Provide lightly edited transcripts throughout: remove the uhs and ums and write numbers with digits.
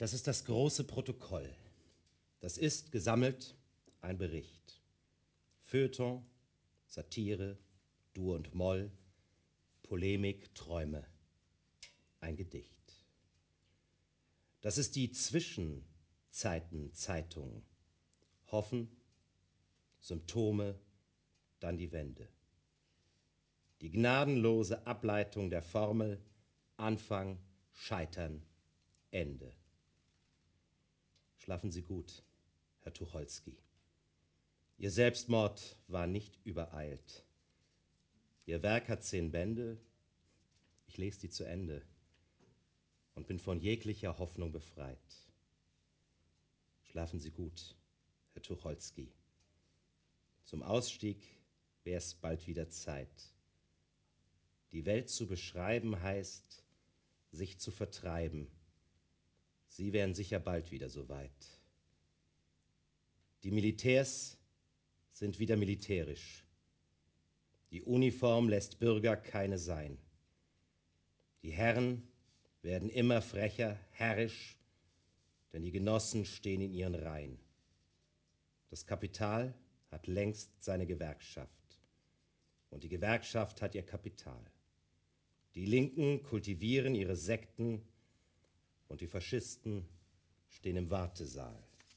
Das ist das große Protokoll. Das ist gesammelt ein Bericht. Feuilleton, Satire, Dur und Moll, Polemik, Träume, ein Gedicht. Das ist die Zwischenzeitenzeitung. Hoffen, Symptome, dann die Wende. Die gnadenlose Ableitung der Formel Anfang, Scheitern, Ende. Schlafen Sie gut, Herr Tucholsky. Ihr Selbstmord war nicht übereilt. Ihr Werk hat 10 Bände, ich lese die zu Ende und bin von jeglicher Hoffnung befreit. Schlafen Sie gut, Herr Tucholsky. Zum Ausstieg wär's bald wieder Zeit. Die Welt zu beschreiben heißt, sich zu vertreiben. Sie wären sicher bald wieder so weit. Die Militärs sind wieder militärisch. Die Uniform lässt Bürger keine sein. Die Herren werden immer frecher, herrisch, denn die Genossen stehen in ihren Reihen. Das Kapital hat längst seine Gewerkschaft und die Gewerkschaft hat ihr Kapital. Die Linken kultivieren ihre Sekten und die Faschisten stehen im Wartesaal.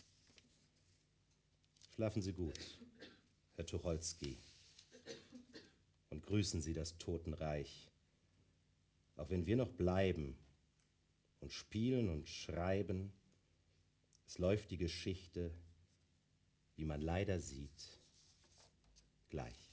Schlafen Sie gut, Herr Tucholsky, und grüßen Sie das Totenreich. Auch wenn wir noch bleiben und spielen und schreiben, es läuft die Geschichte, wie man leider sieht, gleich.